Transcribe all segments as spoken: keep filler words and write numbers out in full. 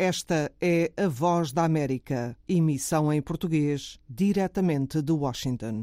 Esta é a Voz da América, emissão em português, diretamente de Washington.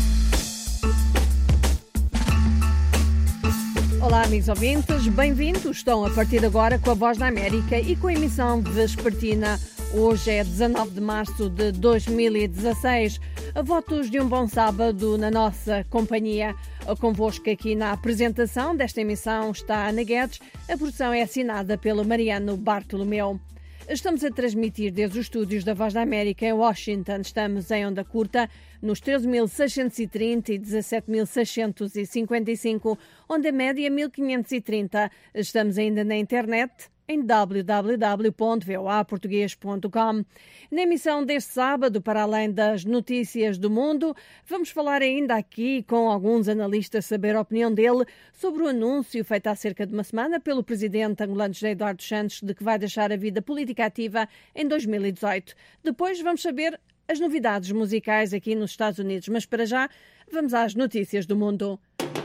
Olá, amigos ouvintes, bem-vindos. Estão a partir de agora com a Voz da América e com a emissão vespertina. Hoje é dezanove de março de dois mil e dezasseis. Votos de um bom sábado na nossa companhia. Convosco aqui na apresentação desta emissão está a Ana Guedes. A produção é assinada pelo Mariano Bartolomeu. Estamos a transmitir desde os estúdios da Voz da América em Washington. Estamos em onda curta nos treze mil seiscentos e trinta e dezassete mil seiscentos e cinquenta e cinco, onda média mil quinhentos e trinta. Estamos ainda na internet em w w w ponto v o a português ponto com. Na emissão deste sábado, para além das notícias do mundo, vamos falar ainda aqui com alguns analistas, saber a opinião dele sobre o anúncio feito há cerca de uma semana pelo presidente angolano José Eduardo Santos de que vai deixar a vida política ativa em dois mil e dezoito. Depois vamos saber as novidades musicais aqui nos Estados Unidos, mas para já vamos às notícias do mundo.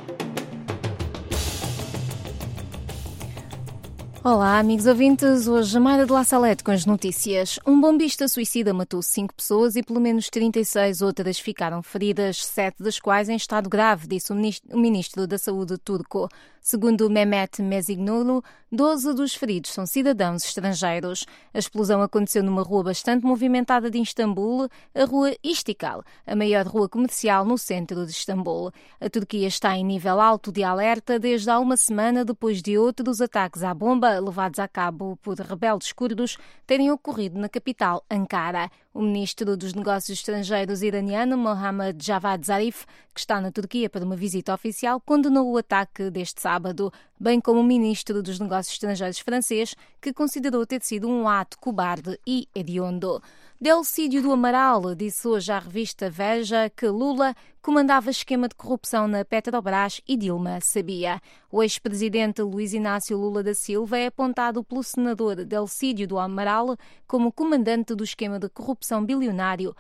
Olá, amigos ouvintes. Hoje, a Mayra de La Salete com as notícias. Um bombista suicida matou cinco pessoas e pelo menos trinta e seis outras ficaram feridas, sete das quais em estado grave, disse o ministro da Saúde turco. Segundo Mehmet Mezignoglu, doze dos feridos são cidadãos estrangeiros. A explosão aconteceu numa rua bastante movimentada de Istambul, a Rua Istiklal, a maior rua comercial no centro de Istambul. A Turquia está em nível alto de alerta desde há uma semana depois de outros ataques à bomba levados a cabo por rebeldes curdos terem ocorrido na capital, Ankara. O ministro dos Negócios Estrangeiros iraniano, Mohammad Javad Zarif, que está na Turquia para uma visita oficial, condenou o ataque deste sábado, bem como o ministro dos Negócios Estrangeiros francês, que considerou ter sido um ato cobarde e hediondo. Delcídio do Amaral disse hoje à revista Veja que Lula comandava esquema de corrupção na Petrobras e Dilma sabia. O ex-presidente Luiz Inácio Lula da Silva é apontado pelo senador Delcídio do Amaral como comandante do esquema de corrupção bilionário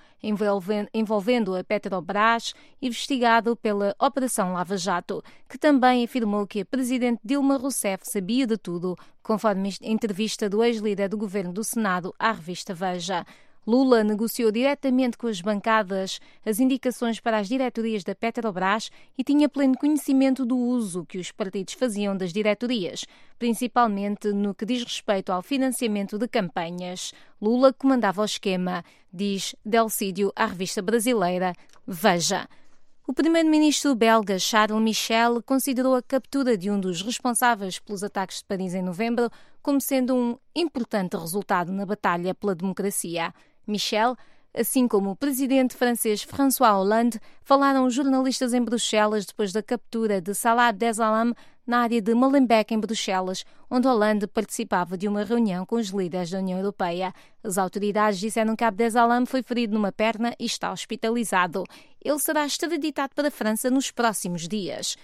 envolvendo a Petrobras, investigado pela Operação Lava Jato, que também afirmou que a presidente Dilma Rousseff sabia de tudo, conforme a entrevista do ex-líder do governo do Senado à revista Veja. Lula negociou diretamente com as bancadas as indicações para as diretorias da Petrobras e tinha pleno conhecimento do uso que os partidos faziam das diretorias, principalmente no que diz respeito ao financiamento de campanhas. Lula comandava o esquema, diz Delcídio à revista brasileira Veja. O primeiro-ministro belga Charles Michel considerou a captura de um dos responsáveis pelos ataques de Paris em novembro como sendo um importante resultado na batalha pela democracia. Michel, assim como o presidente francês François Hollande, falaram aos jornalistas em Bruxelas depois da captura de Salah Abdeslam na área de Molenbeek, em Bruxelas, onde Hollande participava de uma reunião com os líderes da União Europeia. As autoridades disseram que Abdeslam foi ferido numa perna e está hospitalizado. Ele será extraditado para a França nos próximos dias.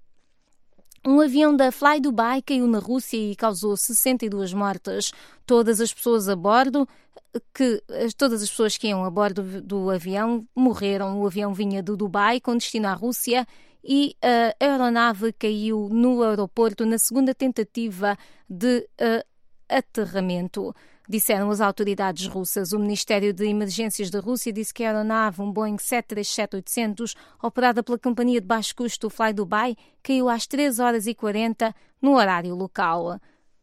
Um avião da Fly Dubai caiu na Rússia e causou sessenta e duas mortes. Todas as pessoas a bordo, que, todas as pessoas que iam a bordo do avião morreram. O avião vinha do Dubai com destino à Rússia e a aeronave caiu no aeroporto na segunda tentativa de uh, aterramento, disseram as autoridades russas. O Ministério de Emergências da Rússia disse que a aeronave, um Boeing sete três sete oitocentos, operada pela companhia de baixo custo Fly Dubai, caiu às três horas e quarenta no horário local.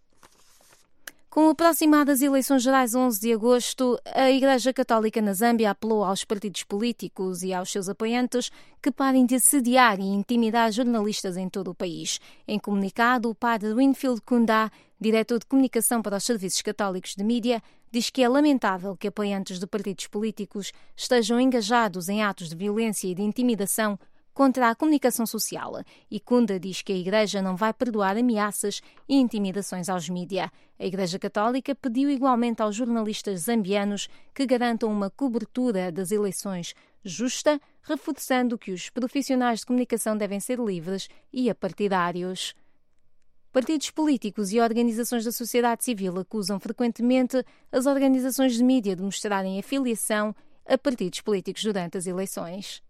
Com aproximadas eleições gerais onze de agosto, a Igreja Católica na Zâmbia apelou aos partidos políticos e aos seus apoiantes que parem de assediar e intimidar jornalistas em todo o país. Em comunicado, o padre Winfield Kunda, diretor de comunicação para os Serviços Católicos de Mídia, diz que é lamentável que apoiantes de partidos políticos estejam engajados em atos de violência e de intimidação contra a comunicação social, e Kunda diz que a Igreja não vai perdoar ameaças e intimidações aos mídia. A Igreja Católica pediu igualmente aos jornalistas zambianos que garantam uma cobertura das eleições justa, reforçando que os profissionais de comunicação devem ser livres e apartidários. Partidos políticos e organizações da sociedade civil acusam frequentemente as organizações de mídia de mostrarem afiliação a partidos políticos durante as eleições.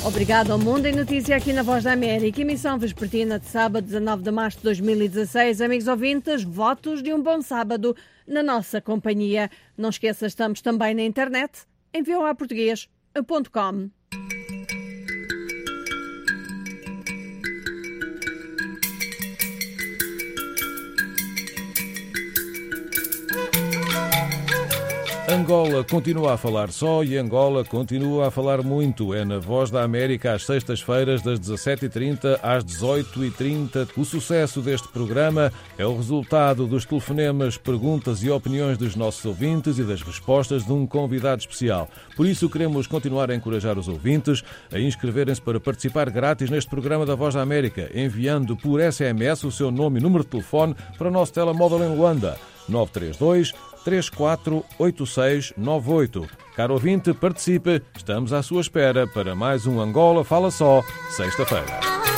Obrigado ao Mundo em Notícia aqui na Voz da América. Emissão vespertina de sábado, dezanove de março de dois mil e dezasseis. Amigos ouvintes, votos de um bom sábado na nossa companhia. Não esqueça, estamos também na internet, em v o a português ponto com. Angola continua a falar só e Angola continua a falar muito. É na Voz da América às sextas-feiras das dezassete e trinta às dezoito e trinta. O sucesso deste programa é o resultado dos telefonemas, perguntas e opiniões dos nossos ouvintes e das respostas de um convidado especial. Por isso queremos continuar a encorajar os ouvintes a inscreverem-se para participar grátis neste programa da Voz da América, enviando por S M S o seu nome e número de telefone para o nosso telemóvel em Luanda, nove três dois, três quatro oito seis nove oito. Caro ouvinte, participe. Estamos à sua espera para mais um Angola Fala Só, sexta-feira.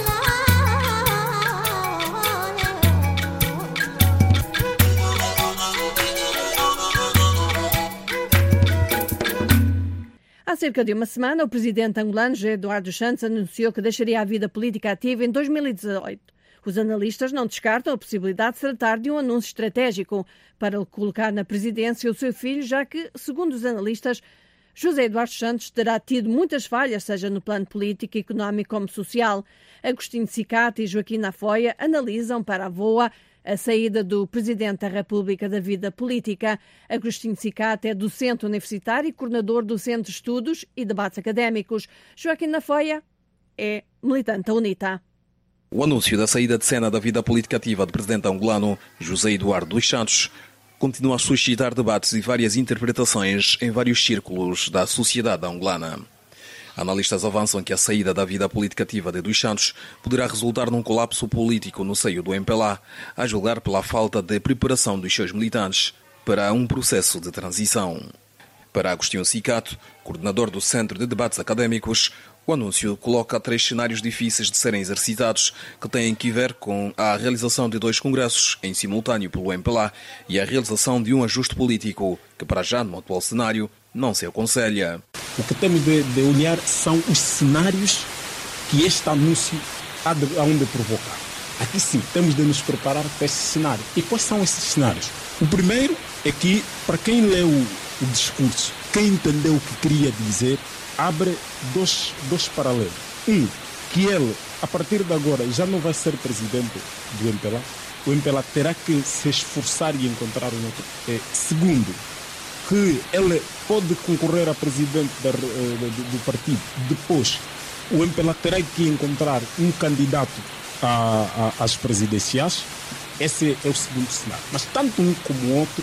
Há cerca de uma semana, o presidente angolano José Eduardo dos Santos anunciou que deixaria a vida política ativa em dois mil e dezoito. Os analistas não descartam a possibilidade de se tratar de um anúncio estratégico para colocar na presidência o seu filho, já que, segundo os analistas, José Eduardo dos Santos terá tido muitas falhas, seja no plano político, económico como social. Agostinho Cicate e Joaquim Nafoia analisam para a V O A a saída do Presidente da República da vida política. Agostinho Cicate é docente universitário e coordenador do Centro de Estudos e Debates Académicos. Joaquim Nafoia é militante da UNITA. O anúncio da saída de cena da vida política ativa do presidente angolano José Eduardo dos Santos continua a suscitar debates e várias interpretações em vários círculos da sociedade angolana. Analistas avançam que a saída da vida política ativa de dos Santos poderá resultar num colapso político no seio do M P L A, a julgar pela falta de preparação dos seus militantes para um processo de transição. Para Agostinho Cicate, coordenador do Centro de Debates Académicos, o anúncio coloca três cenários difíceis de serem exercitados, que têm que ver com a realização de dois congressos em simultâneo pelo M P L A e a realização de um ajuste político, que para já, no atual cenário, não se aconselha. O que temos de, de olhar são os cenários que este anúncio há de, há de provocar. Aqui sim, temos de nos preparar para esse cenário. E quais são esses cenários? O primeiro é que, para quem leu o discurso, quem entendeu o que queria dizer, abre dois, dois paralelos. Um, que ele, a partir de agora, já não vai ser presidente do M P L A. O M P L A terá que se esforçar e encontrar um outro. É, segundo, que ele pode concorrer a presidente da, do, do partido. Depois, o M P L A terá que encontrar um candidato a, a, às presidenciais. Esse é o segundo cenário. Mas tanto um como o outro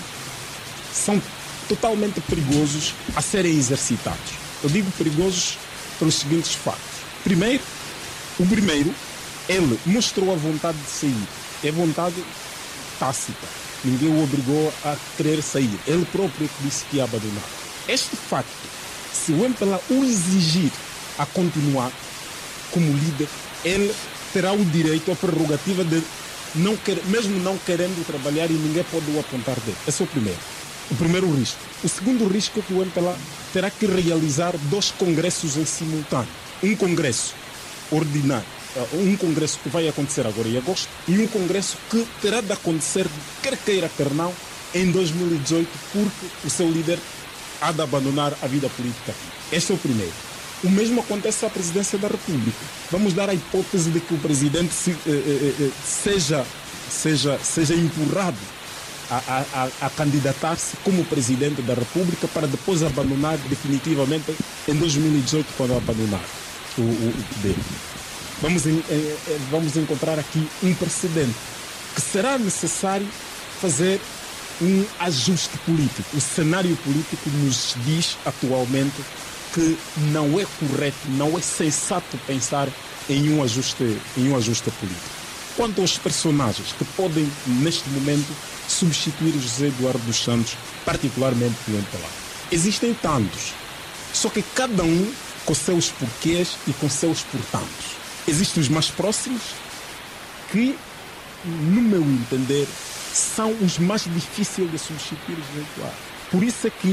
são totalmente perigosos a serem exercitados. Eu digo perigosos pelos seguintes factos. Primeiro, o primeiro, ele mostrou a vontade de sair. É vontade tácita. Ninguém o obrigou a querer sair. Ele próprio disse que ia abandonar. Este facto, se o M P L A o exigir a continuar como líder, ele terá o direito, a prerrogativa de, não querer, mesmo não querendo trabalhar, e ninguém pode o apontar dele. Esse é o primeiro. O primeiro risco. O segundo risco é que o M P L A terá que realizar dois congressos em simultâneo. Um congresso ordinário, um congresso que vai acontecer agora em agosto, e um congresso que terá de acontecer, quer queira, quer não, em dois mil e dezoito, porque o seu líder há de abandonar a vida política. Este é o primeiro. O mesmo acontece à presidência da República. Vamos dar a hipótese de que o presidente se, eh, eh, seja, seja, seja empurrado A, a, a candidatar-se como presidente da República para depois abandonar definitivamente em dois mil e dezoito, quando abandonar o, o, o poder. Vamos, em, eh, vamos encontrar aqui um precedente que será necessário fazer um ajuste político. O cenário político nos diz atualmente que não é correto, não é sensato pensar em um ajuste, em um ajuste político. Quanto aos personagens que podem, neste momento, substituir José Eduardo dos Santos, particularmente no M P L A. Existem tantos, só que cada um com seus porquês e com seus portantos. Existem os mais próximos que, no meu entender, são os mais difíceis de substituir José Eduardo. Por isso é que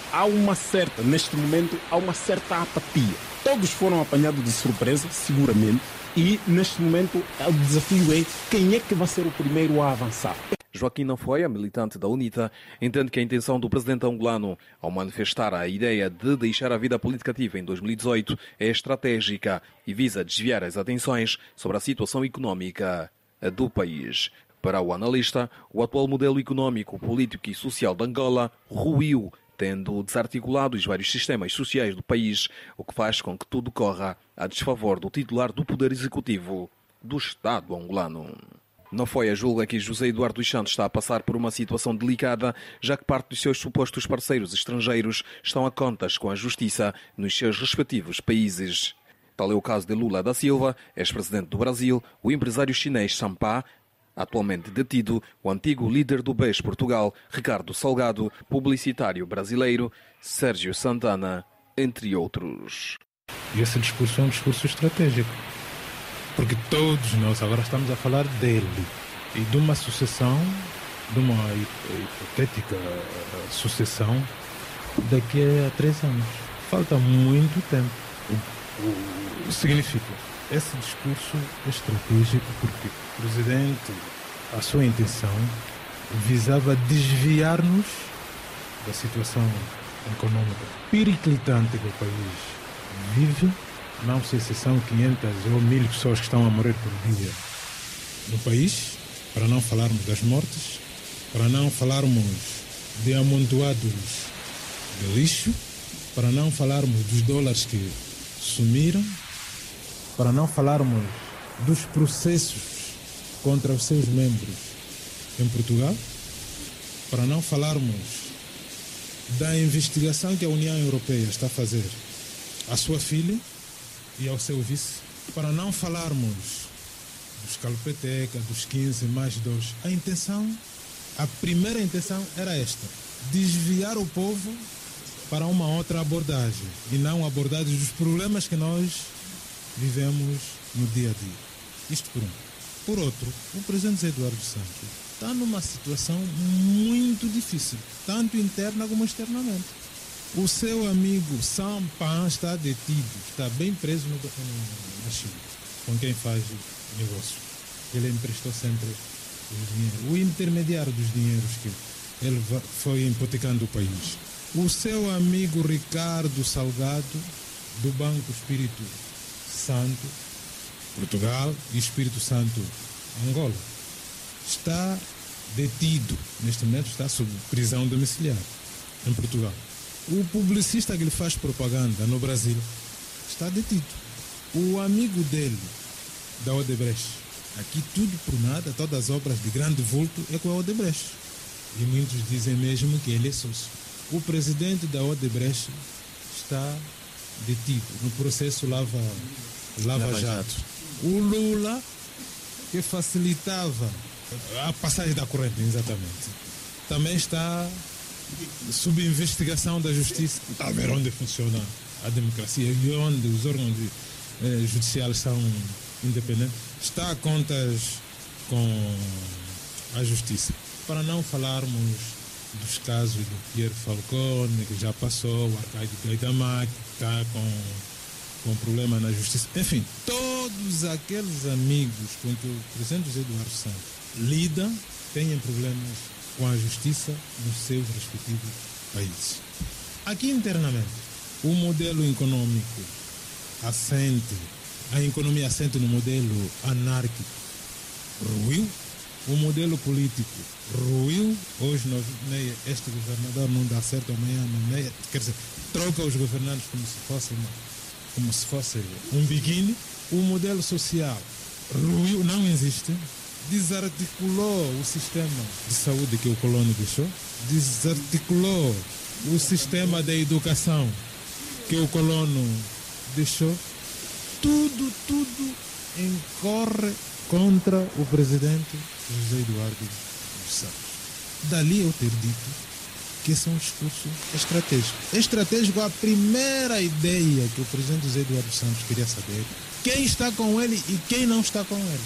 há uma certa, neste momento, há uma certa apatia. Todos foram apanhados de surpresa, seguramente, e neste momento o desafio é quem é que vai ser o primeiro a avançar. Joaquim Nafoia, militante da UNITA, entende que a intenção do presidente angolano ao manifestar a ideia de deixar a vida política ativa em dois mil e dezoito é estratégica e visa desviar as atenções sobre a situação económica do país. Para o analista, o atual modelo económico, político e social de Angola ruiu, tendo desarticulado os vários sistemas sociais do país, o que faz com que tudo corra a desfavor do titular do Poder Executivo do Estado angolano. Nafoia julga que José Eduardo dos Santos está a passar por uma situação delicada, já que parte dos seus supostos parceiros estrangeiros estão a contas com a justiça nos seus respectivos países. Tal é o caso de Lula da Silva, ex-presidente do Brasil, o empresário chinês Sampá, atualmente detido, o antigo líder do B E S Portugal, Ricardo Salgado, publicitário brasileiro, Sérgio Santana, entre outros. E esse discurso é um discurso estratégico, porque todos nós agora estamos a falar dele e de uma sucessão, de uma hipotética sucessão daqui a três anos. Falta muito tempo. O, o, significa, esse discurso é estratégico porque o presidente, a sua intenção, visava desviar-nos da situação econômica periclitante que o país vive. Não sei se são quinhentas ou mil pessoas que estão a morrer por dia no país, para não falarmos das mortes, para não falarmos de amontoados de lixo, para não falarmos dos dólares que sumiram, para não falarmos dos processos contra os seus membros em Portugal, para não falarmos da investigação que a União Europeia está a fazer à sua filha e ao seu vice, para não falarmos dos Calpeteca, dos quinze mais dois. A intenção, a primeira intenção era esta: desviar o povo para uma outra abordagem e não a abordagem dos problemas que nós vivemos no dia a dia. Isto por um. Por outro, o presidente José Eduardo Santos está numa situação muito difícil, tanto interna como externamente. O seu amigo Sampá está detido, está bem preso no, na China, com quem faz negócio. Ele emprestou sempre o dinheiro, o intermediário dos dinheiros que ele foi hipotecando o país. O seu amigo Ricardo Salgado, do Banco Espírito Santo, Portugal, e Espírito Santo, Angola, está detido, neste momento está sob prisão domiciliar em Portugal. O publicista que lhe faz propaganda no Brasil está detido. O amigo dele, da Odebrecht, aqui tudo por nada, todas as obras de grande vulto é com a Odebrecht. E muitos dizem mesmo que ele é sócio. O presidente da Odebrecht está detido no processo Lava, Lava, Lava Jato. Jato. O Lula, que facilitava a passagem da corrente, exatamente, também está sob investigação da justiça. Está a ver onde funciona a democracia e onde os órgãos eh, judiciais são independentes. Está a contas com a justiça. Para não falarmos dos casos do Pierre Falcone, que já passou, o Arcádio Gaidamac, que está com, com problema na justiça. Enfim, todos aqueles amigos com que o presidente José Eduardo Santos lida têm problemas com a justiça nos seus respectivos países. Aqui internamente, o modelo econômico assente, a economia assente no modelo anárquico ruiu, o modelo político ruiu. Hoje nós, nem este governador não dá certo, amanhã não, nem, quer dizer, troca os governantes como se fosse, uma, como se fosse um biquíni. O modelo social ruiu, não existe. Desarticulou o sistema de saúde que o colono deixou, desarticulou o sistema da educação que o colono deixou. Tudo, tudo incorre contra o presidente José Eduardo dos Santos. Dali eu ter dito que esse é um discurso estratégico. Estratégico, a primeira ideia que o presidente José Eduardo dos Santos queria saber: quem está com ele e quem não está com ele.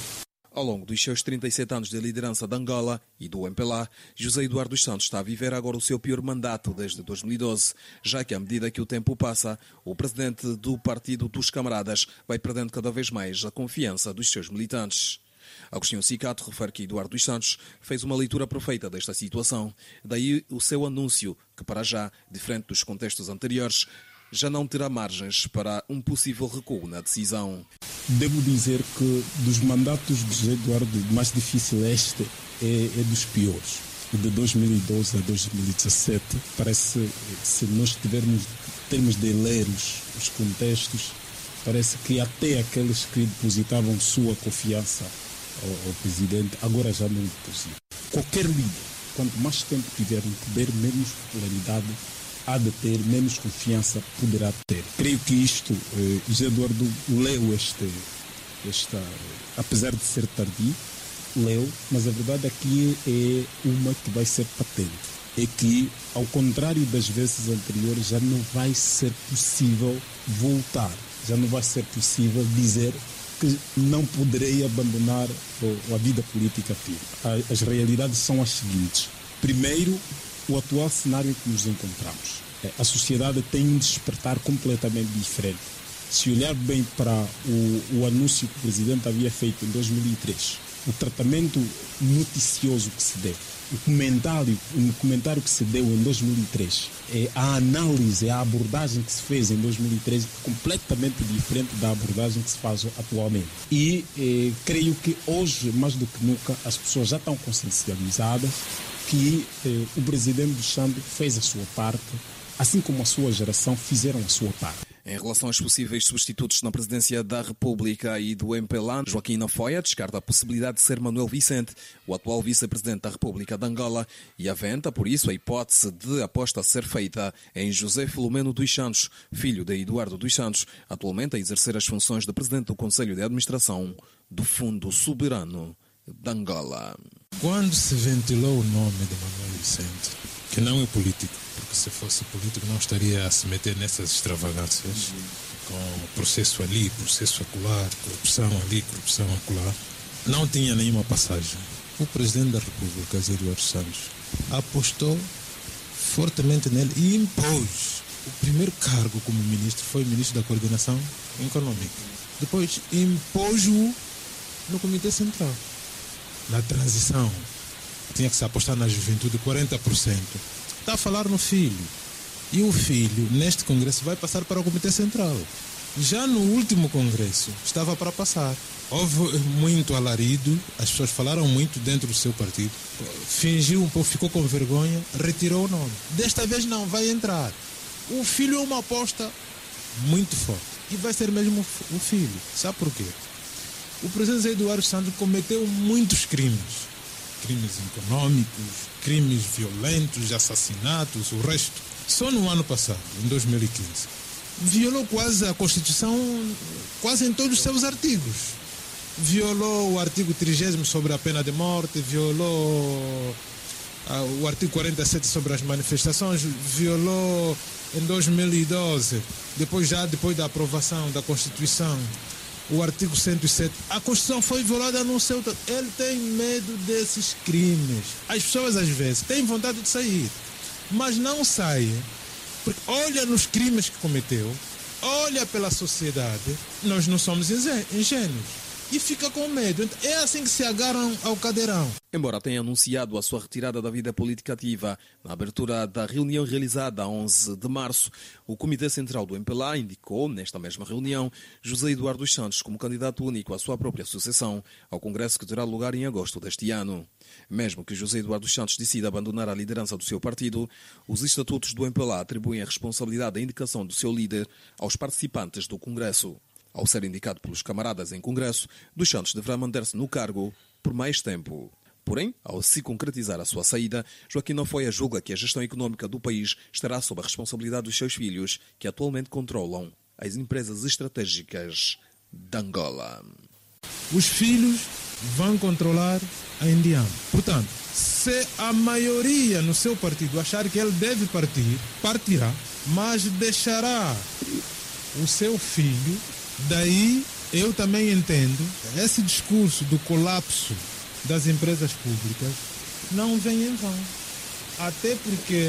Ao longo dos seus trinta e sete anos de liderança de Angola e do M P L A, José Eduardo dos Santos está a viver agora o seu pior mandato desde dois mil e doze, já que à medida que o tempo passa, o presidente do Partido dos Camaradas vai perdendo cada vez mais a confiança dos seus militantes. Agostinho Cicato refere que Eduardo dos Santos fez uma leitura perfeita desta situação, daí o seu anúncio que, para já, diferente dos contextos anteriores, já não terá margens para um possível recuo na decisão. Devo dizer que dos mandatos de José Eduardo, o mais difícil este é, é dos piores. De dois mil e doze a dois mil e dezassete, parece, se nós tivermos termos de ler os, os contextos, parece que até aqueles que depositavam sua confiança ao, ao presidente, agora já não depositam. Qualquer líder, quanto mais tempo tiver no poder, menos popularidade há de ter, menos confiança poderá ter. Creio que isto, eh, José Eduardo leu este, esta, apesar de ser tardio, leu, mas a verdade aqui é uma que vai ser patente. É que, ao contrário das vezes anteriores, já não vai ser possível voltar, já não vai ser possível dizer que não poderei abandonar a vida política ativa. As realidades são as seguintes. Primeiro, o atual cenário em que nos encontramos. A sociedade tem um despertar completamente diferente. Se olhar bem para o, o anúncio que o Presidente havia feito em dois mil e três, o tratamento noticioso que se deu, o comentário, o comentário que se deu em dois mil e três, a análise, a abordagem que se fez em dois mil e três é completamente diferente da abordagem que se faz atualmente. E eh, creio que hoje, mais do que nunca, as pessoas já estão consciencializadas que eh, o Presidente dos Santos fez a sua parte, assim como a sua geração fizeram a sua parte. Em relação aos possíveis substitutos na presidência da República e do M P L A, Joaquim Nafoia descarta a possibilidade de ser Manuel Vicente, o atual vice-presidente da República de Angola, e aventa, por isso, a hipótese de aposta a ser feita em José Filomeno dos Santos, filho de Eduardo dos Santos, atualmente a exercer as funções de presidente do Conselho de Administração do Fundo Soberano de Angola. Quando se ventilou o nome de Manuel Vicente, que não é político, porque se fosse político não estaria a se meter nessas extravagâncias, com processo ali, processo acolá, corrupção ali, corrupção acolá, não tinha nenhuma passagem. O Presidente da República, José Eduardo Santos, apostou fortemente nele e impôs. O primeiro cargo como ministro foi Ministro da Coordenação Econômica. Depois impôs-o no Comitê Central. Na transição, tinha que se apostar na juventude quarenta por cento. Está a falar no filho. E o filho, neste congresso, vai passar para o Comitê Central. Já no último congresso, estava para passar. Houve muito alarido, as pessoas falaram muito dentro do seu partido. Fingiu um pouco, ficou com vergonha, retirou o nome. Desta vez não, vai entrar. O filho é uma aposta muito forte. E vai ser mesmo o filho. Sabe por quê? O presidente Eduardo Santos cometeu muitos crimes. Crimes econômicos, crimes violentos, assassinatos, o resto. Só no ano passado, em dois mil e quinze, violou quase a Constituição, quase em todos os seus artigos. Violou o artigo trigésimo sobre a pena de morte, violou ah, o artigo quarenta e sete sobre as manifestações, violou em dois mil e doze, depois já depois da aprovação da Constituição, o artigo cento e sete. A Constituição foi violada no seu... Ele tem medo desses crimes. As pessoas, às vezes, têm vontade de sair, mas não saem, porque olha nos crimes que cometeu, olha pela sociedade. Nós não somos ingênuos. E fica com medo. É assim que se agarram ao cadeirão. Embora tenha anunciado a sua retirada da vida política ativa na abertura da reunião realizada a onze de março, o Comitê Central do M P L A indicou, nesta mesma reunião, José Eduardo dos Santos como candidato único à sua própria sucessão ao Congresso que terá lugar em agosto deste ano. Mesmo que José Eduardo dos Santos decida abandonar a liderança do seu partido, os estatutos do M P L A atribuem a responsabilidade da indicação do seu líder aos participantes do Congresso. Ao ser indicado pelos camaradas em Congresso, dos Santos deverá manter-se no cargo por mais tempo. Porém, ao se concretizar a sua saída, Joaquim Nafoia julga que a gestão econômica do país estará sob a responsabilidade dos seus filhos, que atualmente controlam as empresas estratégicas de Angola. Os filhos vão controlar a Indiana. Portanto, se a maioria no seu partido achar que ele deve partir, partirá, mas deixará o seu filho. Daí eu também entendo, esse discurso do colapso das empresas públicas não vem em vão. Até porque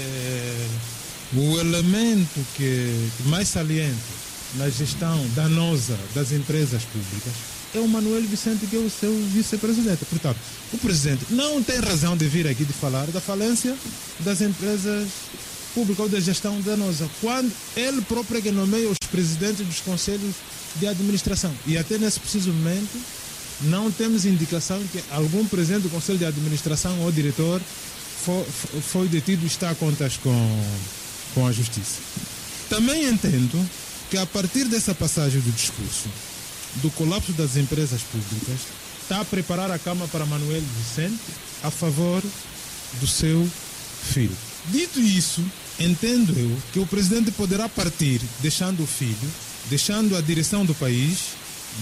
o elemento que mais saliente na gestão danosa das empresas públicas é o Manuel Vicente, que é o seu vice-presidente. Portanto, o presidente não tem razão de vir aqui de falar da falência das empresas públicas ou da gestão danosa, quando ele próprio é que nomeia os presidentes dos conselhos de administração. E até nesse preciso momento não temos indicação que algum presidente do conselho de administração ou diretor foi, foi detido e está a contas com, com a justiça. Também entendo que a partir dessa passagem do discurso do colapso das empresas públicas, está a preparar a cama para Manuel Vicente a favor do seu filho. Dito isso, entendo eu que o presidente poderá partir deixando o filho, deixando a direção do país,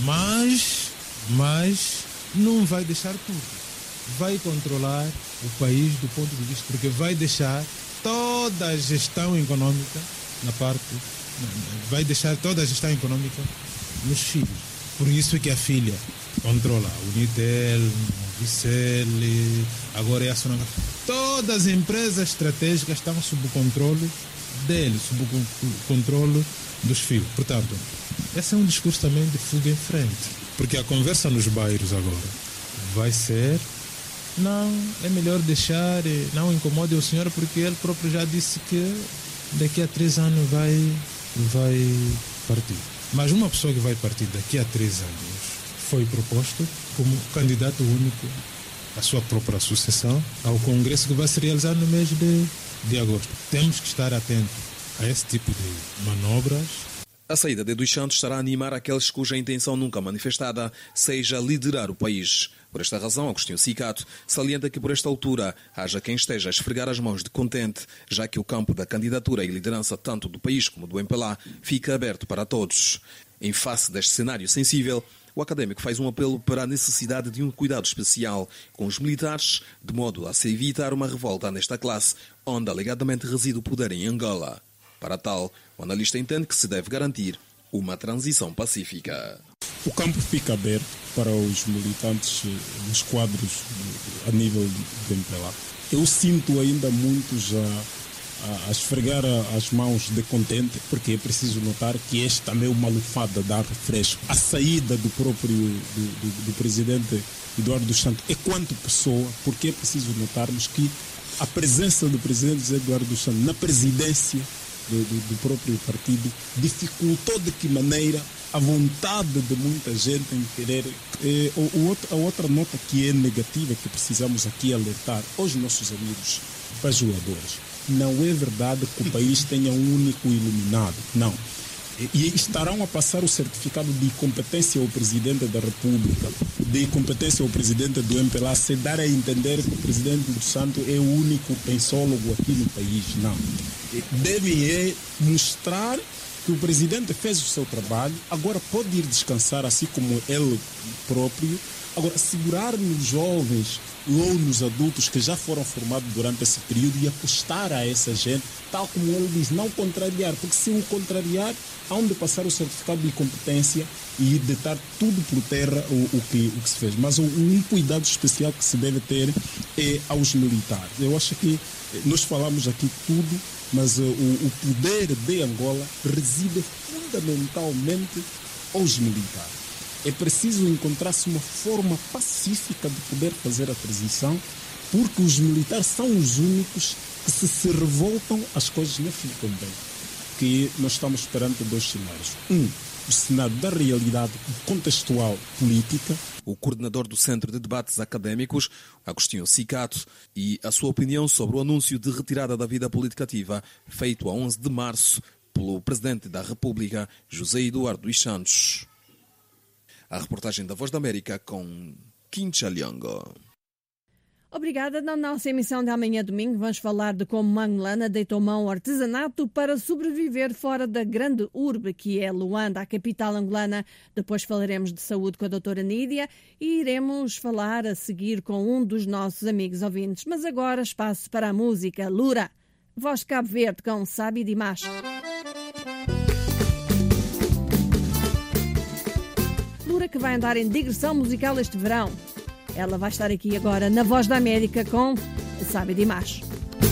mas, mas não vai deixar tudo. Vai controlar o país do ponto de vista, porque vai deixar toda a gestão econômica na parte, vai deixar toda a gestão econômica nos filhos. Por isso que a filha controla a Unitel, a Vicel, agora é a Sonangaba. Todas as empresas estratégicas estão sob o controle dele, sob o controle dos filhos. Portanto, esse é um discurso também de fuga em frente. Porque a conversa nos bairros agora vai ser: não, é melhor deixar, não incomode o senhor, porque ele próprio já disse que daqui a três anos vai, vai partir. Mas uma pessoa que vai partir daqui a três anos foi proposto como candidato único à sua própria sucessão ao Congresso, que vai se realizar no mês de, de agosto. Temos que estar atentos a esse tipo de manobras. A saída de Dos Santos estará a animar aqueles cuja intenção nunca manifestada seja liderar o país. Por esta razão, Agostinho Cicato salienta que por esta altura haja quem esteja a esfregar as mãos de contente, já que o campo da candidatura e liderança tanto do país como do M P L A fica aberto para todos. Em face deste cenário sensível, o académico faz um apelo para a necessidade de um cuidado especial com os militares, de modo a se evitar uma revolta nesta classe, onde alegadamente reside o poder em Angola. Para tal, o analista entende que se deve garantir uma transição pacífica. O campo fica aberto para os militantes dos quadros a nível do M P L A. Eu sinto ainda muitos a, a esfregar as mãos de contente, porque é preciso notar que este também é uma lufada de ar fresco. A saída do próprio do, do, do presidente Eduardo dos Santos é quanto pessoa, porque é preciso notarmos que a presença do presidente Eduardo dos Santos na presidência do, do, do próprio partido dificultou de que maneira a vontade de muita gente em querer. Eh, o, o outro, a outra nota que é negativa, que precisamos aqui alertar aos nossos amigos bajuladores: não é verdade que o país tenha um único iluminado. Não. E estarão a passar o certificado de competência ao Presidente da República, de competência ao Presidente do M P L A, sem dar a entender que o Presidente dos Santos é o único pensólogo aqui no país. Não. Devem é mostrar que o Presidente fez o seu trabalho, agora pode ir descansar, assim como ele próprio. Agora, segurar nos jovens ou nos adultos que já foram formados durante esse período e apostar a essa gente, tal como ele diz, não contrariar, porque se o contrariar, há de passar o certificado de competência e deitar tudo por terra o, o, que, o que se fez. Mas um, um cuidado especial que se deve ter é aos militares. Eu acho que nós falamos aqui tudo, mas uh, o, o poder de Angola reside fundamentalmente aos militares. É preciso encontrar-se uma forma pacífica de poder fazer a transição, porque os militares são os únicos que, se se revoltam, as coisas não ficam bem. Que nós estamos perante dois cenários. Um, o cenário da realidade contextual política. O coordenador do Centro de Debates Académicos, Agostinho Cicato, e a sua opinião sobre o anúncio de retirada da vida política ativa feito a onze de março pelo Presidente da República, José Eduardo dos Santos. A reportagem da Voz da América com Quincha Liongo. Obrigada. Na nossa emissão de amanhã domingo vamos falar de como uma angolana deitou mão ao artesanato para sobreviver fora da grande urbe que é Luanda, a capital angolana. Depois falaremos de saúde com a doutora Nídia e iremos falar a seguir com um dos nossos amigos ouvintes. Mas agora espaço para a música. Lura, Voz de Cabo Verde com Sabi Dimash. cultura que vai andar em digressão musical este verão. Ela vai estar aqui agora na Voz da América com Sabe Demais.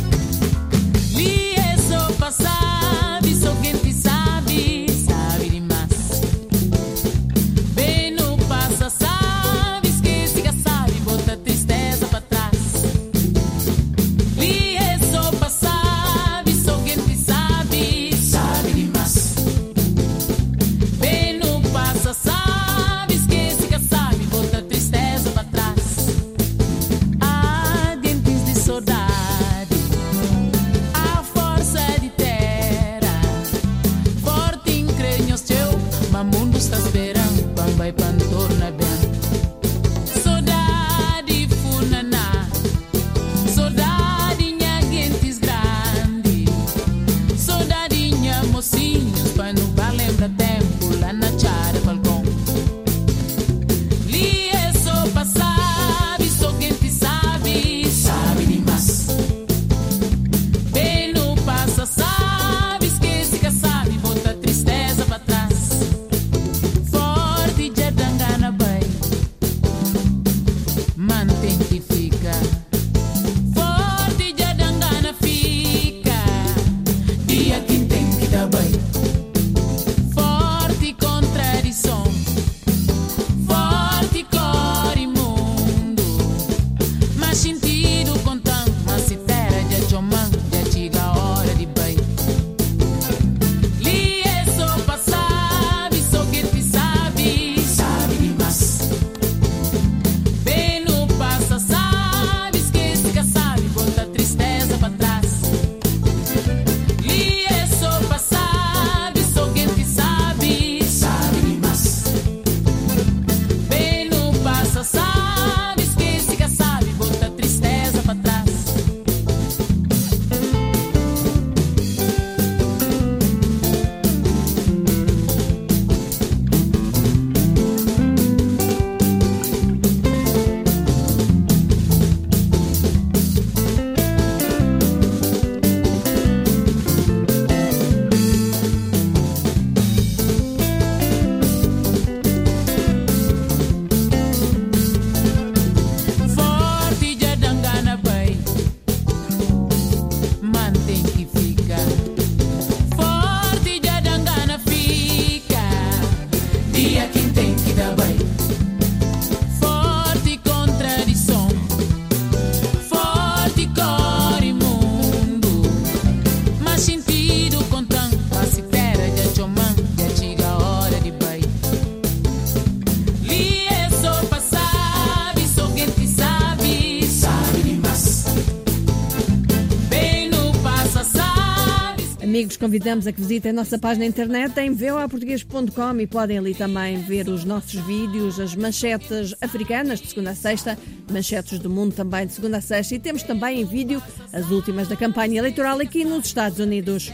Amigos, convidamos a que visitem a nossa página na internet em v o a português ponto com e podem ali também ver os nossos vídeos, as manchetes africanas de segunda a sexta, manchetes do mundo também de segunda a sexta, e temos também em vídeo as últimas da campanha eleitoral aqui nos Estados Unidos.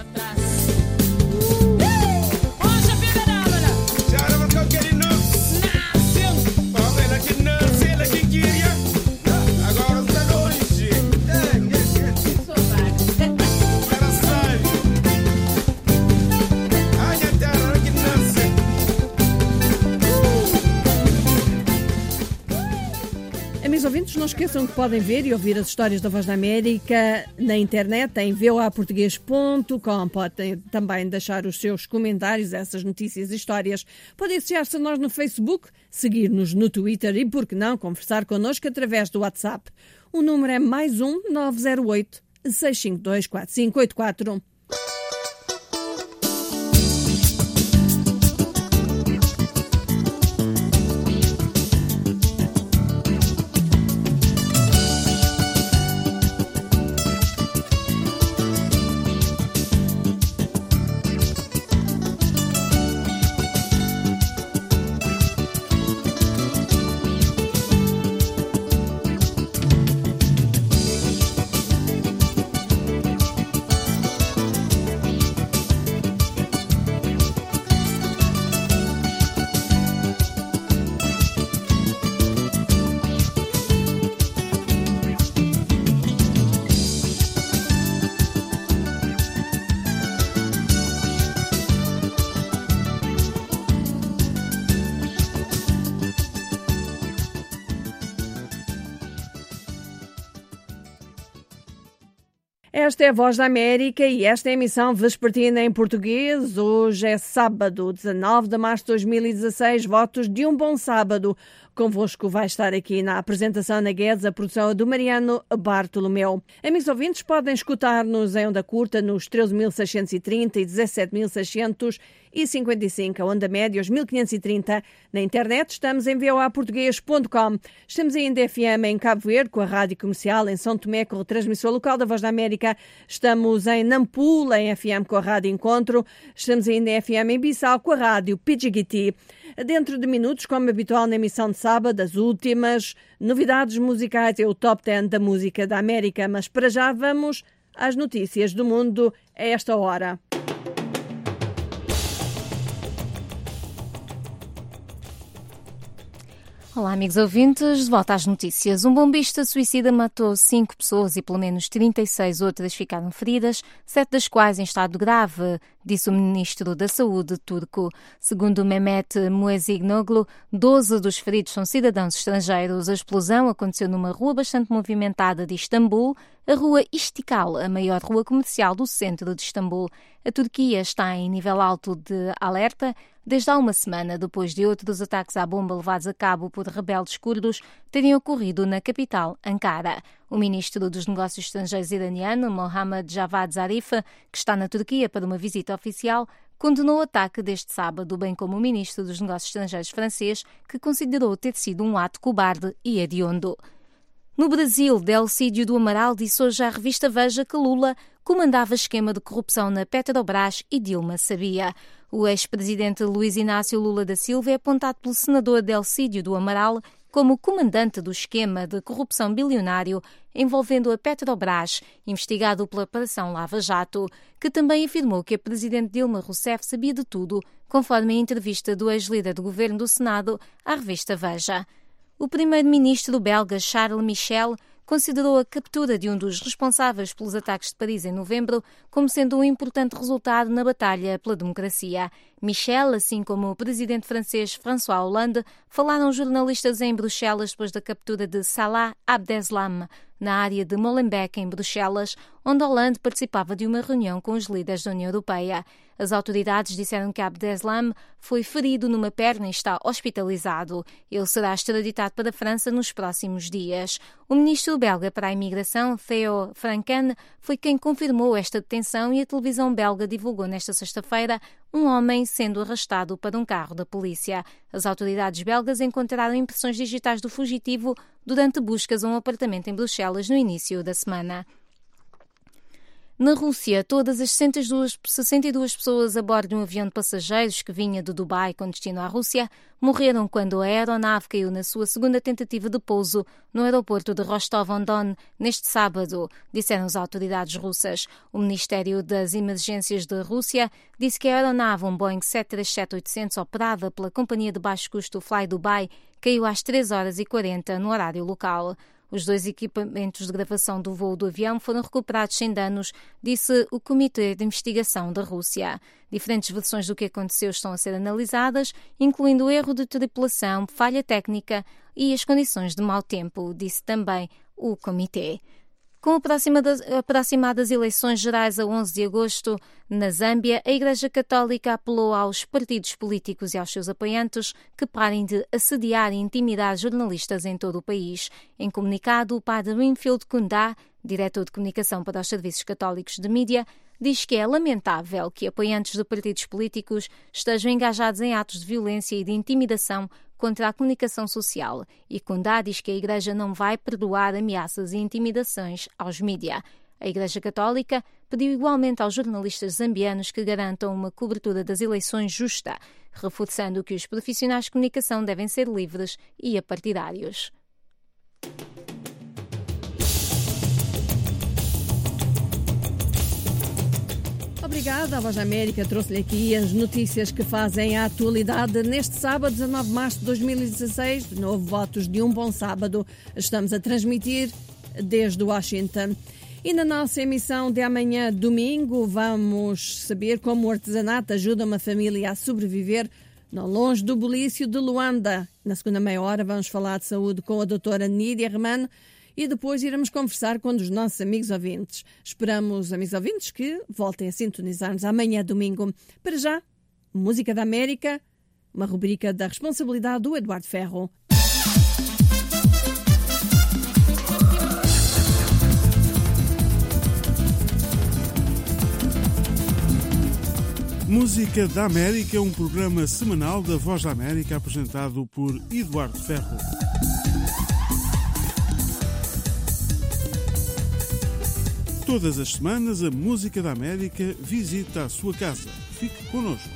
Amigos ouvintes, não esqueçam que podem ver e ouvir as histórias da Voz da América na internet em v o a português ponto com. Podem também deixar os seus comentários a essas notícias e histórias. Podem associar-se a nós no Facebook, seguir-nos no Twitter e, por que não, conversar connosco através do WhatsApp. O número é mais um nove zero oito, seis cinco dois, quatro cinco oito quatro. Esta é a Voz da América e esta é a emissão vespertina em português. Hoje é sábado, dezanove de março de dois mil e dezasseis. Votos de um bom sábado. Convosco vai estar aqui na apresentação na Guedes, a produção do Mariano Bartolomeu. Amigos ouvintes, podem escutar-nos em onda curta nos treze mil seiscentos e trinta e dezassete mil seiscentos e cinquenta e cinco, a onda média os mil quinhentos e trinta. Na internet estamos em v o a português ponto com. Estamos ainda em F M em Cabo Verde, com a Rádio Comercial em São Tomé, com a retransmissão local da Voz da América. Estamos em Nampula, em F M com a Rádio Encontro. Estamos ainda em F M em Bissau, com a Rádio Pidjigiti. Dentro de minutos, como habitual na emissão de sábado, as últimas novidades musicais e o Top dez da música da América. Mas para já vamos às notícias do mundo a esta hora. Olá, amigos ouvintes, de volta às notícias. Um bombista suicida matou cinco pessoas e pelo menos trinta e seis outras ficaram feridas, sete das quais em estado grave, disse o ministro da Saúde turco. Segundo Mehmet Muezzigoglu, doze dos feridos são cidadãos estrangeiros. A explosão aconteceu numa rua bastante movimentada de Istambul, a Rua Istiklal, a maior rua comercial do centro de Istambul. A Turquia está em nível alto de alerta desde há uma semana, depois de outros ataques à bomba levados a cabo por rebeldes curdos terem ocorrido na capital, Ankara. O ministro dos Negócios Estrangeiros iraniano, Mohammad Javad Zarif, que está na Turquia para uma visita oficial, condenou o ataque deste sábado, bem como o ministro dos Negócios Estrangeiros francês, que considerou ter sido um ato cobarde e hediondo. No Brasil, Delcídio do Amaral disse hoje à revista Veja que Lula comandava esquema de corrupção na Petrobras e Dilma sabia. O ex-presidente Luiz Inácio Lula da Silva é apontado pelo senador Delcídio do Amaral como comandante do esquema de corrupção bilionário envolvendo a Petrobras, investigado pela Operação Lava Jato, que também afirmou que a presidente Dilma Rousseff sabia de tudo, conforme a entrevista do ex-líder do governo do Senado à revista Veja. O primeiro-ministro belga Charles Michel considerou a captura de um dos responsáveis pelos ataques de Paris em novembro como sendo um importante resultado na batalha pela democracia. Michel, assim como o presidente francês François Hollande, falaram jornalistas em Bruxelas depois da captura de Salah Abdeslam, na área de Molenbeek, em Bruxelas, onde Hollande participava de uma reunião com os líderes da União Europeia. As autoridades disseram que Abdeslam foi ferido numa perna e está hospitalizado. Ele será extraditado para a França nos próximos dias. O ministro belga para a imigração, Theo Franken, foi quem confirmou esta detenção e a televisão belga divulgou nesta sexta-feira um homem sendo arrastado para um carro da polícia. As autoridades belgas encontraram impressões digitais do fugitivo durante buscas a um apartamento em Bruxelas no início da semana. Na Rússia, todas as sessenta e duas pessoas a bordo de um avião de passageiros que vinha de Dubai com destino à Rússia morreram quando a aeronave caiu na sua segunda tentativa de pouso no aeroporto de Rostov-on-Don neste sábado, disseram as autoridades russas. O Ministério das Emergências da Rússia disse que a aeronave, um Boeing sete três sete oitocentos, operada pela companhia de baixo custo Fly Dubai, caiu às três horas e quarenta no horário local. Os dois equipamentos de gravação do voo do avião foram recuperados sem danos, disse o Comitê de Investigação da Rússia. Diferentes versões do que aconteceu estão a ser analisadas, incluindo o erro de tripulação, falha técnica e as condições de mau tempo, disse também o Comitê. Com aproximadas eleições gerais a onze de agosto, na Zâmbia, a Igreja Católica apelou aos partidos políticos e aos seus apoiantes que parem de assediar e intimidar jornalistas em todo o país. Em comunicado, o padre Winfield Kunda, diretor de comunicação para os Serviços Católicos de Mídia, diz que é lamentável que apoiantes de partidos políticos estejam engajados em atos de violência e de intimidação contra a comunicação social, e Kunda diz que a Igreja não vai perdoar ameaças e intimidações aos mídia. A Igreja Católica pediu igualmente aos jornalistas zambianos que garantam uma cobertura das eleições justa, reforçando que os profissionais de comunicação devem ser livres e apartidários. Obrigada, a Voz da América trouxe-lhe aqui as notícias que fazem a atualidade neste sábado, dezanove de março de dois mil e dezasseis. De novo, votos de um bom sábado. Estamos a transmitir desde Washington. E na nossa emissão de amanhã, domingo, vamos saber como o artesanato ajuda uma família a sobreviver não longe do bulício de Luanda. Na segunda meia hora vamos falar de saúde com a doutora Nídia Hermano e depois iremos conversar com um dos nossos amigos ouvintes. Esperamos, amigos ouvintes, que voltem a sintonizar-nos amanhã, domingo. Para já, Música da América, uma rubrica da responsabilidade do Eduardo Ferro. Música da América é um programa semanal da Voz da América apresentado por Eduardo Ferro. Todas as semanas a Música da América visita a sua casa. Fique connosco.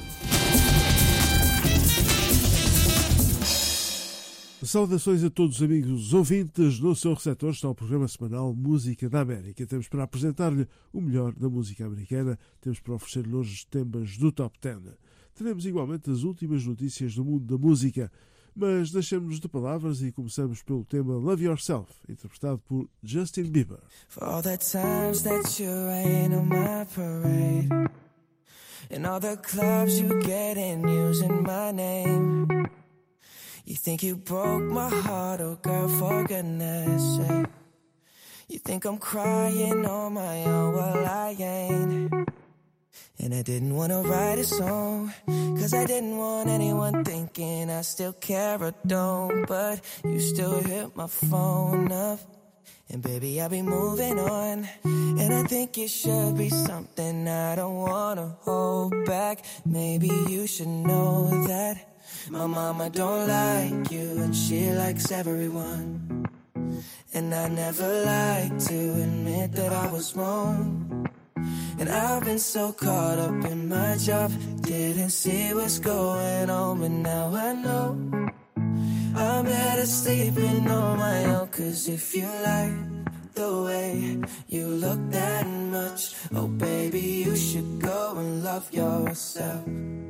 Saudações a todos os amigos ouvintes. No seu receptor está o programa semanal Música da América. Temos para apresentar-lhe o melhor da música americana. Temos para oferecer-lhe hoje temas do Top dez. Teremos igualmente as últimas notícias do mundo da música. Mas deixemos-nos de palavras e começamos pelo tema Love Yourself, interpretado por Justin Bieber. For all the times that you rain on my parade, and all the clubs you get in using my name. You think you broke my heart, oh girl, for goodness sake. You think I'm crying on my own, well I ain't. And I didn't want to write a song, cause I didn't want anyone thinking I still care or don't. But you still hit my phone up, and baby I'll be moving on. And I think it should be something I don't want to hold back. Maybe you should know that my mama don't like you, and she likes everyone. And I never like to admit that I was wrong. And I've been so caught up in my job, didn't see what's going on, but now I know I'm better sleeping on my own. Cause if you like the way you look that much, oh baby, you should go and love yourself.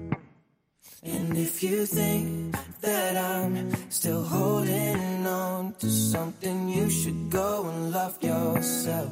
And if you think that I'm still holding on to something, you should go and love yourself.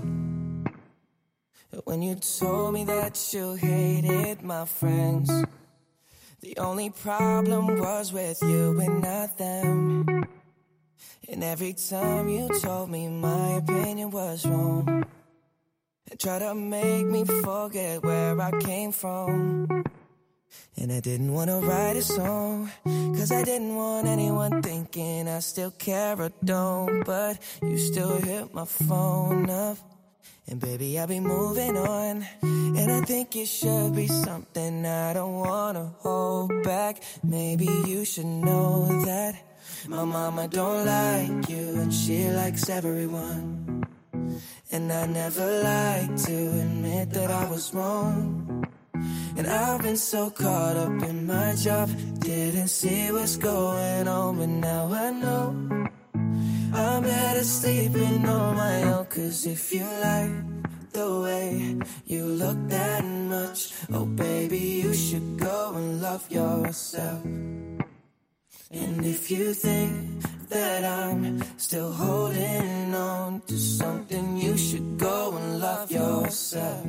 When you told me that you hated my friends, the only problem was with you and not them. And every time you told me my opinion was wrong, and tried to make me forget where I came from. And I didn't want to write a song, cause I didn't want anyone thinking I still care or don't. But you still hit my phone up, and baby I'll be moving on. And I think it should be something I don't want to hold back. Maybe you should know that my mama don't like you, and she likes everyone. And I never like to admit that I was wrong. And I've been so caught up in my job, didn't see what's going on, but now I know I'm better sleeping on my own. Cause if you like the way you look that much, oh baby, you should go and love yourself. And if you think that I'm still holding on to something, you should go and love yourself.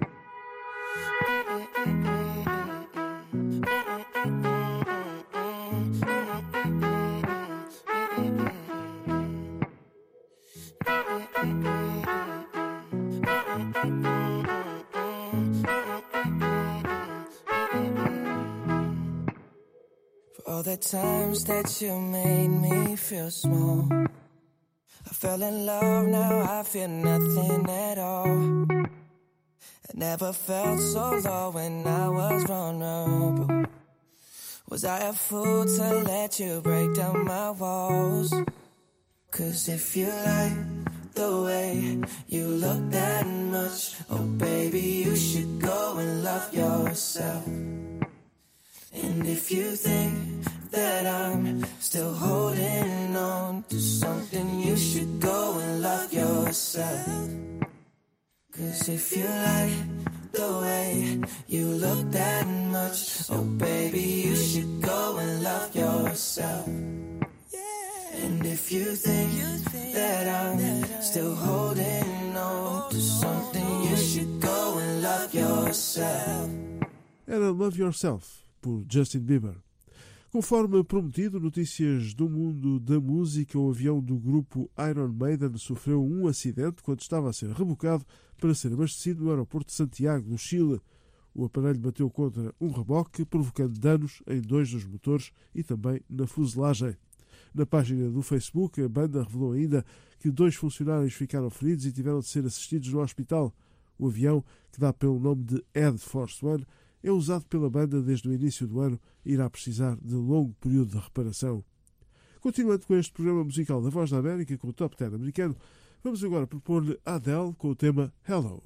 For all the times that you made me feel small, I fell in love, now I feel nothing at all. I never felt so low when I was vulnerable. Was I a fool to let you break down my walls? Cause if you like the way you look that much, oh baby, you should go and love yourself. And if you think that I'm still holding on to something, you should go and love yourself. Cause if you like the way you look that much, oh baby, you should go and love yourself. And if you think that I'm still holding on to something, you should go and love yourself. Era Love Yourself, por Justin Bieber. Conforme prometido, notícias do mundo da música, o avião do grupo Iron Maiden sofreu um acidente quando estava a ser rebocado para ser abastecido no aeroporto de Santiago, no Chile. O aparelho bateu contra um reboque, provocando danos em dois dos motores e também na fuselagem. Na página do Facebook, a banda revelou ainda que dois funcionários ficaram feridos e tiveram de ser assistidos no hospital. O avião, que dá pelo nome de Air Force One, é usado pela banda desde o início do ano e irá precisar de longo período de reparação. Continuando com este programa musical da Voz da América, com o Top dez americano, vamos agora propor-lhe Adele com o tema Hello.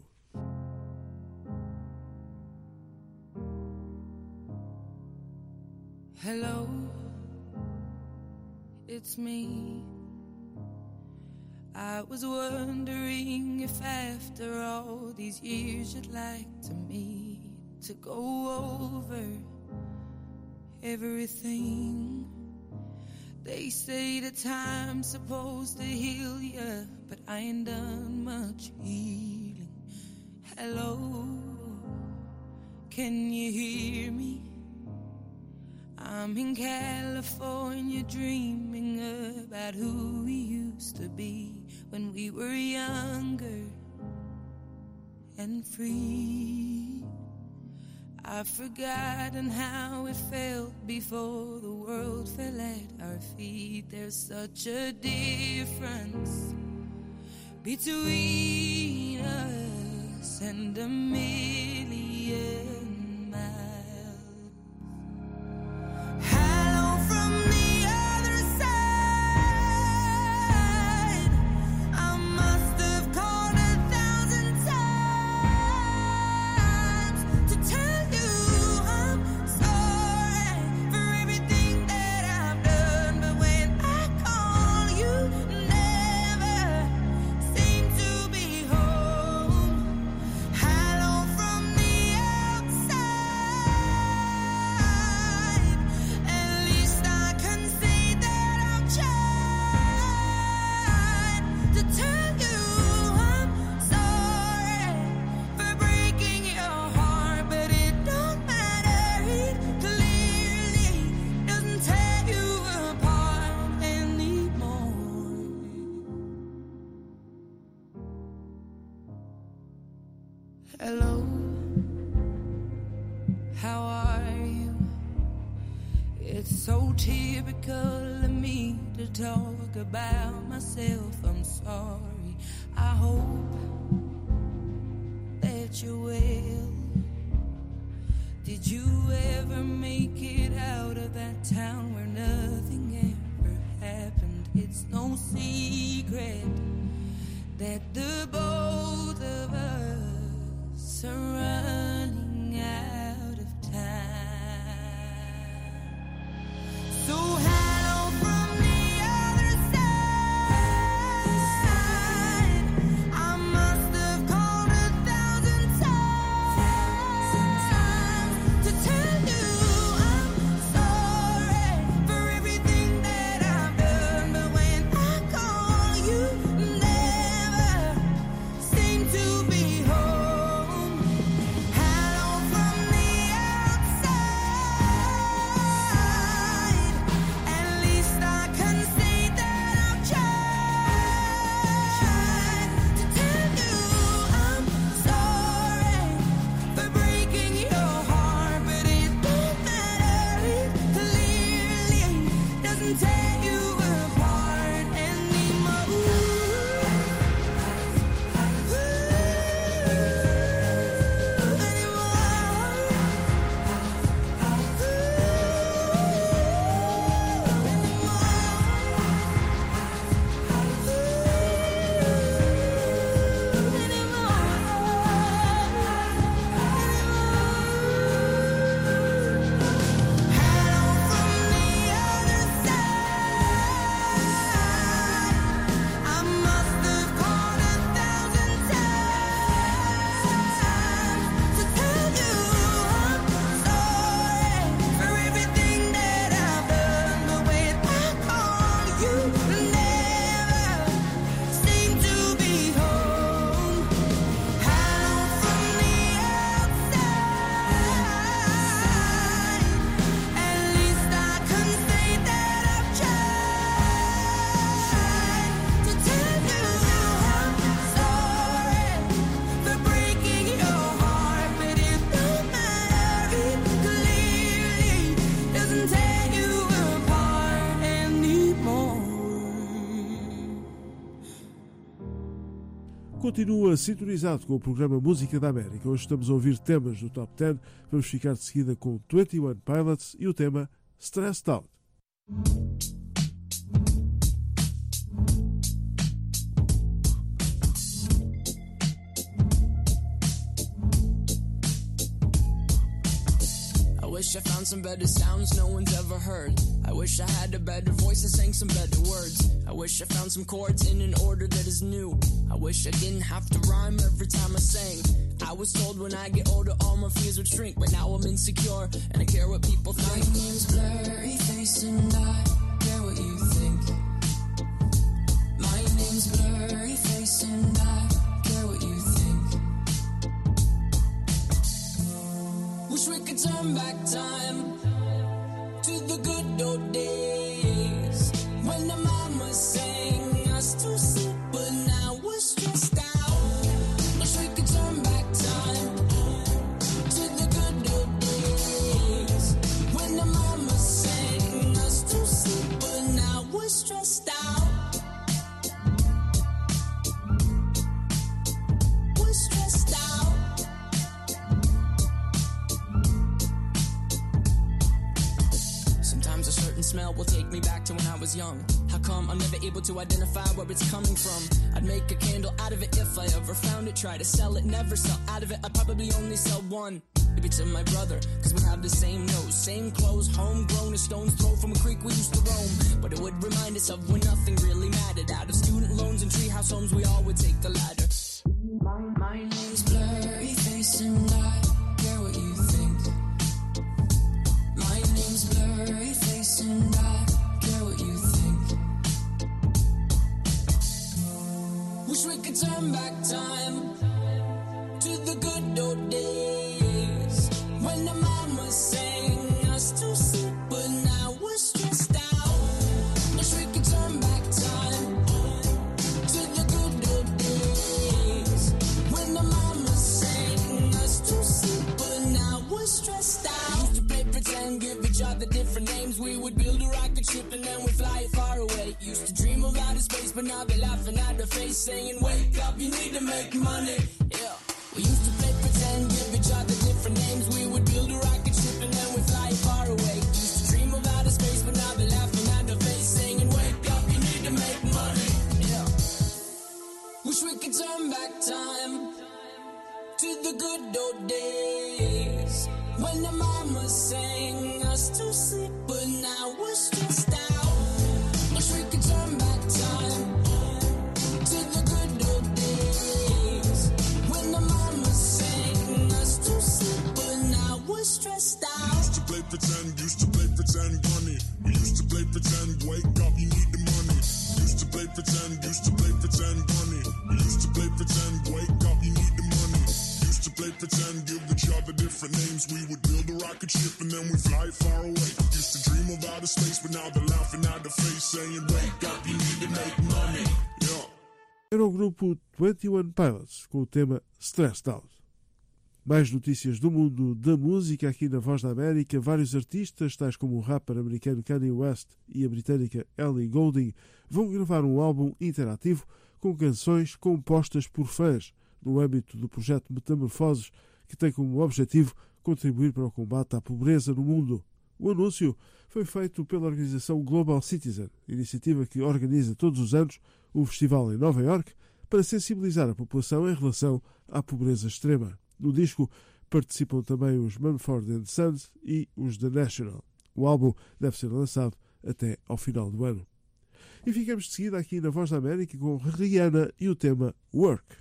Hello, it's me. I was wondering if after all these years you'd like to meet to go over everything. They say that time's supposed to heal ya, but I ain't done much healing. Hello, can you hear me? I'm in California dreaming about who we used to be when we were younger and free. I've forgotten how it felt before the world fell at our feet. There's such a difference between us and a million miles. Hello, how are you? It's so typical of me to talk about myself. I'm sorry. I hope that you're well. Did you ever make it out of that town where nothing ever happened? It's no secret that the both of us are running out of time. So hello from the other side. I must have called a thousand times to tell you I'm sorry for everything that I've done. But when I call, you never seem to be home. Continua sintonizado com o programa Música da América. Hoje estamos a ouvir temas do Top dez. Vamos ficar de seguida com twenty one Pilots e o tema Stressed Out. I wish I found some better sounds no one's ever heard. I wish I had a better voice and sang some better words. I wish I found some chords in an order that is new. I wish I didn't have to rhyme every time I sang. I was told when I get older all my fears would shrink, but now I'm insecure and I care what people think. My name's Blurry Face and I care what you think. My name's Blurry Face and I care what you think. Wish we could turn back time to the good old days when the mama sang us to sleep, but now we're stressed out. Wish we could turn back time to the good old days when the mama sang us to sleep, but now we're stressed out. We're stressed out. Sometimes a certain smell will take me back to when I was young. How come I'm never able to identify where it's coming from? I'd make a candle out of it if I ever found it. Try to sell it, never sell out of it. I'd probably only sell one. Maybe to my brother, cause we have the same nose, same clothes, homegrown, a stone's throw from a creek we used to roam. But it would remind us of when nothing really mattered. Out of student loans and treehouse homes, we all would take the ladder. My, my name's Blurry Face and I care what you think. My name's Blurry Face and I care what you think. Wish we could turn back time to the good old days when the mama sang us to sleep, but now we're stressed out. Wish we could turn back time to the good old days when the mama sang us to sleep, but now we're stressed out. Used to play pretend, give each other different names. We would build a rocket ship and then we'd fly it far away. Used to dream of outer space, but now they're laughing at the face, saying, wake up, you need to make money. Yeah. We used to play pretend, give each other different names. We would build a rocket ship and then we'd fly far away. Used to dream of outer space, but now they're laughing at the face, saying, wake up, you need to make money. Yeah. Wish we could turn back time to the good old days when the mama sang us to sleep, but now we're stressed out. Wish we could turn back time to the good old days when the mama sang us to sleep, but now we're stressed out. Used to play pretend, used to play pretend, bunny. We used to play pretend, wake up, you need the money. Used to play pretend, used to play pretend, bunny. We used to play pretend, wake up, you need the money. Used to play pretend, give each other different names. We would build a rocket ship and then we fly far away. Used to dream of outer space, but now they're laughing at the face, saying, wake up, you need to make money. Yeah. Era o grupo twenty one Pilots com o tema Stressed Out. Mais notícias do mundo da música aqui na Voz da América. Vários artistas, tais como o rapper americano Kanye West e a britânica Ellie Goulding, vão gravar um álbum interativo com canções compostas por fãs no âmbito do projeto Metamorfoses, que tem como objetivo contribuir para o combate à pobreza no mundo. O anúncio foi feito pela organização Global Citizen, iniciativa que organiza todos os anos um festival em Nova Iorque para sensibilizar a população em relação à pobreza extrema. No disco participam também os Mumford and Sons e os The National. O álbum deve ser lançado até ao final do ano. E ficamos de seguida aqui na Voz da América com Rihanna e o tema Work.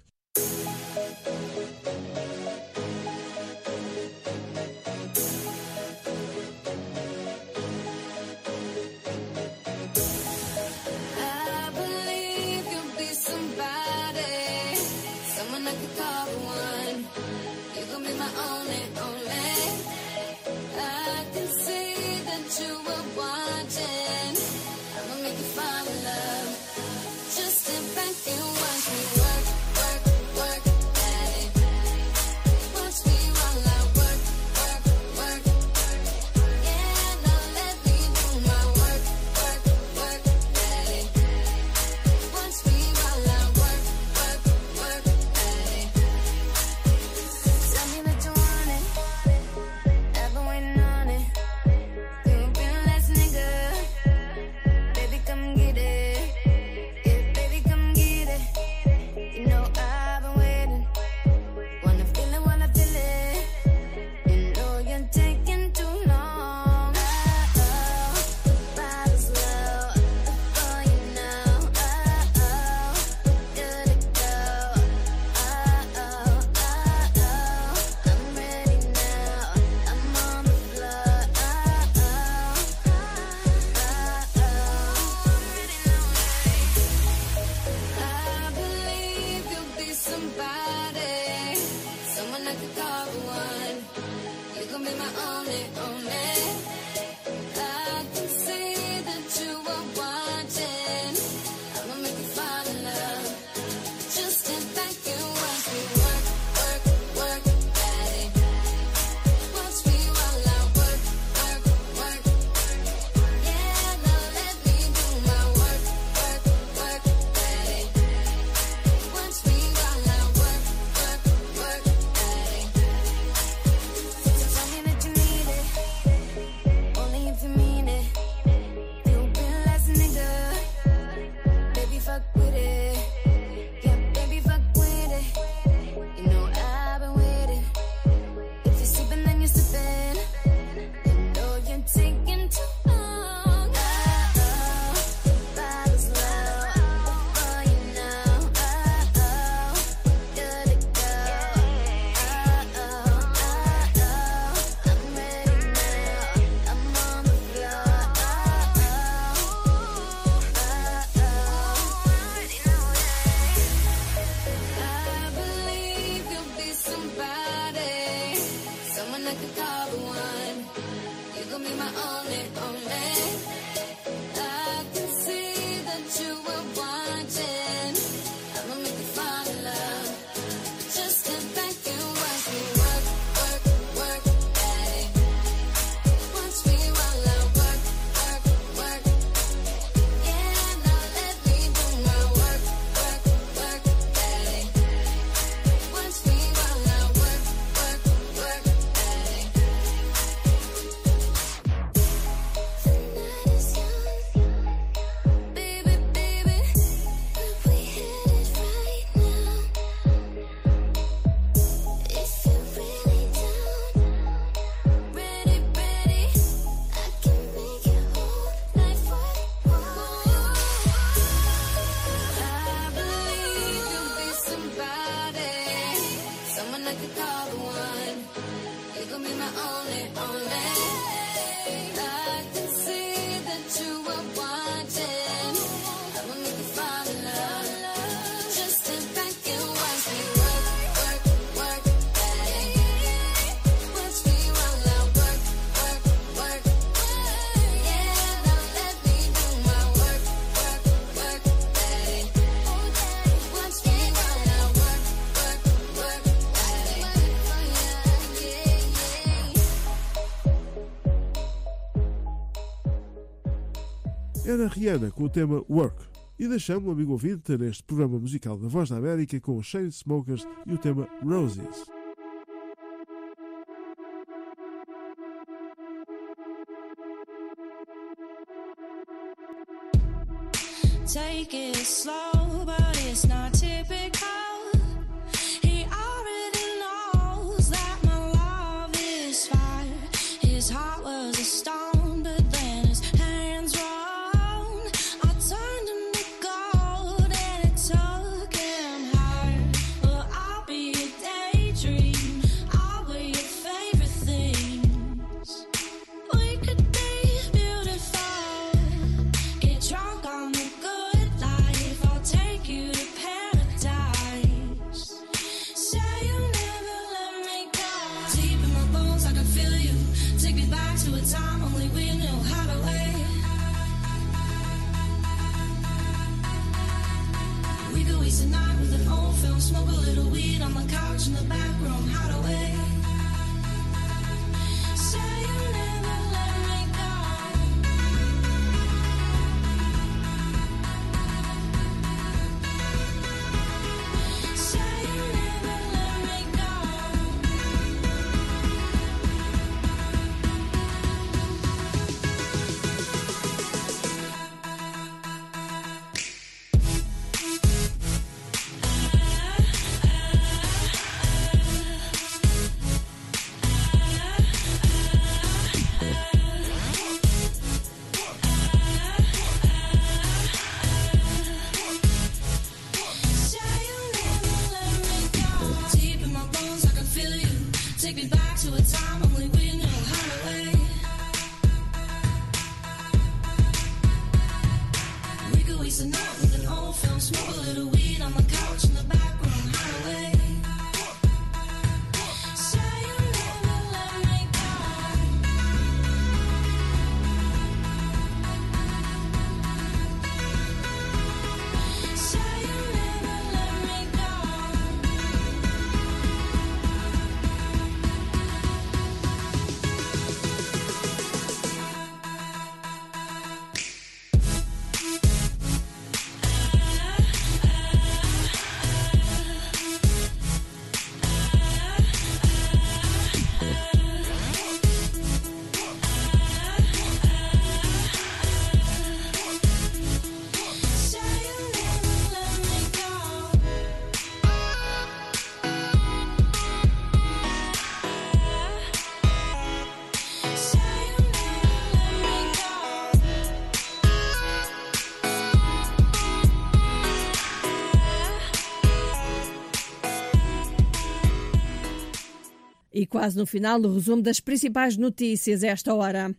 Just sit back and watch me work, work. could call the one. You could be my only, only. I can see that you are wanting. I'ma make you fall in love. Just sit back and watch me work, work, work, baby. Watch me while I work, work, work. Yeah, now let me do my work, work, work, baby. Watch me while I work, work, work, baby. Era Rihanna com o tema Work. E deixamos o amigo ouvinte neste programa musical da Voz da América com os Chainsmokers e o tema Roses. Take it slow, but it's not typical. He already knows that my love is fire. His heart was a stone, but then his hands were on. I turned him to gold and it took him higher. Well, I'll be a daydream. I'll be your favorite things. We could be beautiful. Get drunk on the good life. I'll take you to paradise. Say you'll never let me go. Deep in my bones, I can feel you. Take me back to a time only we knew how to wait. We could waste a night with an old film, smoke a little weed on the couch in the back room. How to wait. Say you'll never let me go. Say you'll never let me go. Say you'll never let me go. Deep in my bones, I can feel you. Take me back to a time only we knew how to wait. We could waste a night with an old film, smoke a little weed on the couch in the back room. How to wait. Say you'll never let me go. Say you'll never let me go. Say you'll never let me go. Say you'll never let me go. E quase no final do resumo das principais notícias a esta hora.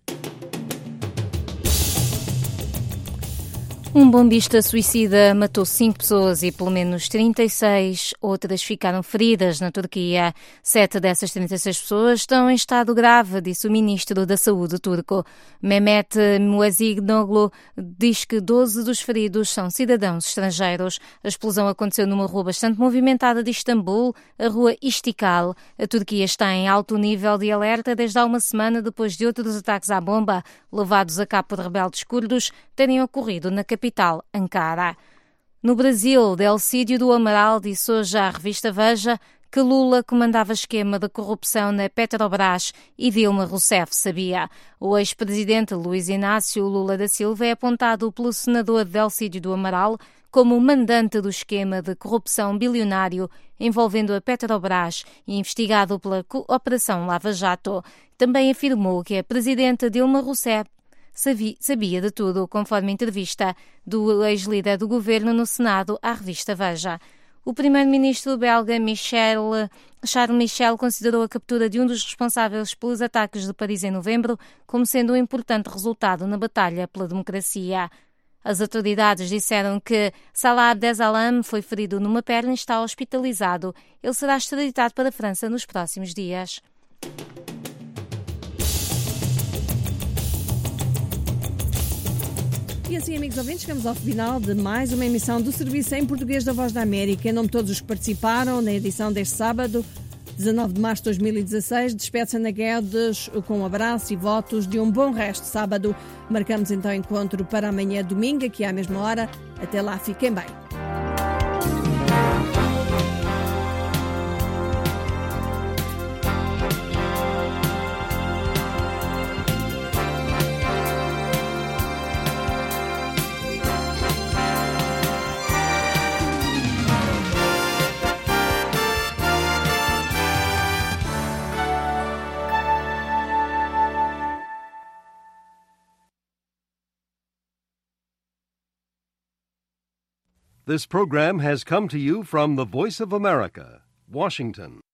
Um bombista suicida matou cinco pessoas e pelo menos trinta e seis outras ficaram feridas na Turquia. Sete dessas trinta e seis pessoas estão em estado grave, disse o ministro da Saúde turco. Mehmet Muazzigoglu diz que doze dos feridos são cidadãos estrangeiros. A explosão aconteceu numa rua bastante movimentada de Istambul, a rua Istiklal. A Turquia está em alto nível de alerta desde há uma semana depois de outros ataques à bomba, levados a cabo por rebeldes curdos, terem ocorrido na capital. capital, Ankara. No Brasil, Delcídio do Amaral disse hoje à revista Veja que Lula comandava esquema de corrupção na Petrobras e Dilma Rousseff sabia. O ex-presidente Luiz Inácio Lula da Silva é apontado pelo senador Delcídio do Amaral como mandante do esquema de corrupção bilionário envolvendo a Petrobras e investigado pela Operação Lava Jato. Também afirmou que a presidenta Dilma Rousseff sabia de tudo, conforme a entrevista do ex-líder do governo no Senado à revista Veja. O primeiro-ministro belga Michel Charles Michel considerou a captura de um dos responsáveis pelos ataques de Paris em novembro como sendo um importante resultado na batalha pela democracia. As autoridades disseram que Salah Abdeslam foi ferido numa perna e está hospitalizado. Ele será extraditado para a França nos próximos dias. E assim, amigos ouvintes, chegamos ao final de mais uma emissão do Serviço em Português da Voz da América. Em nome de todos os que participaram na edição deste sábado, dezanove de março de dois mil e dezasseis, despede-se Ana Guedes com um abraço e votos de um bom resto de sábado. Marcamos então encontro para amanhã, domingo, aqui à mesma hora. Até lá, fiquem bem. This program has come to you from the Voice of America, Washington.